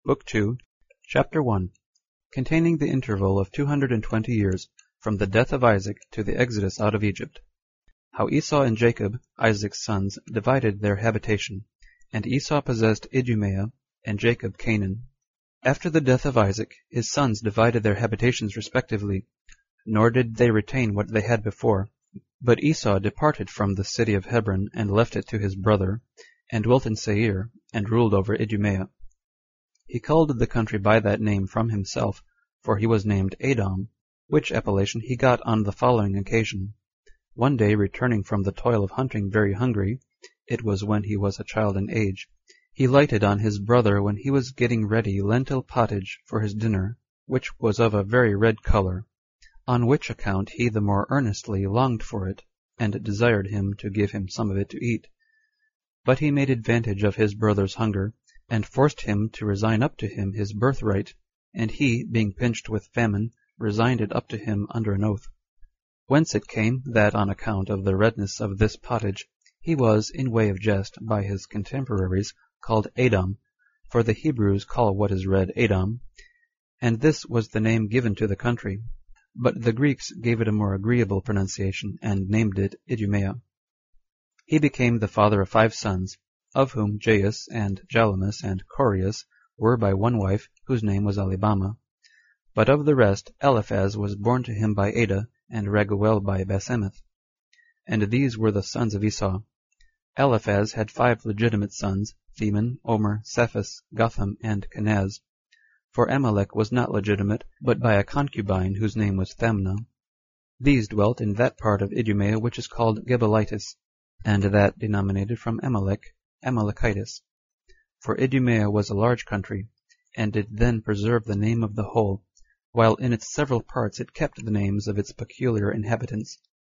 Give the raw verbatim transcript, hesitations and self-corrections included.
Book two, Chapter one, containing the interval of two hundred and twenty years, from the death of Isaac to the exodus out of Egypt. How Esau and Jacob, Isaac's sons, divided their habitation; and Esau possessed Idumea, and Jacob Canaan. After the death of Isaac, his sons divided their habitations respectively, nor did they retain what they had before, but Esau departed from the city of Hebron, and left it to his brother, and dwelt in Seir, and ruled over Idumea. He called the country by that name from himself, for he was named Edom, which appellation he got on the following occasion. One day returning from the toil of hunting very hungry, it was when he was a child in age, he lighted on his brother when he was getting ready lentil pottage for his dinner, which was of a very red color; on which account he the more earnestly longed for it, and desired him to give him some of it to eat. But he made advantage of his brother's hunger, and forced him to resign up to him his birthright, and he, being pinched with famine, resigned it up to him under an oath. Whence it came, that on account of the redness of this pottage, he was, in way of jest, by his contemporaries, called Edom, for the Hebrews call what is red Edom, and this was the name given to the country; but the Greeks gave it a more agreeable pronunciation, and named it Idumea. He became the father of five sons, of whom Jaius, and Jalamus, and Choreas were by one wife, whose name was Alibama. But of the rest, Eliphaz was born to him by Ada, and Raguel by Basemeth. And these were the sons of Esau. Eliphaz had five legitimate sons, Theman, Omer, Cephas, Gotham, and Kenaz. For Amalek was not legitimate, but by a concubine whose name was Thamna. These dwelt in that part of Idumea which is called Gebalitis, and that denominated from Amalek, Amalekitis. For Idumea was a large country, and did then preserve the name of the whole, while in its several parts it kept the names of its peculiar inhabitants.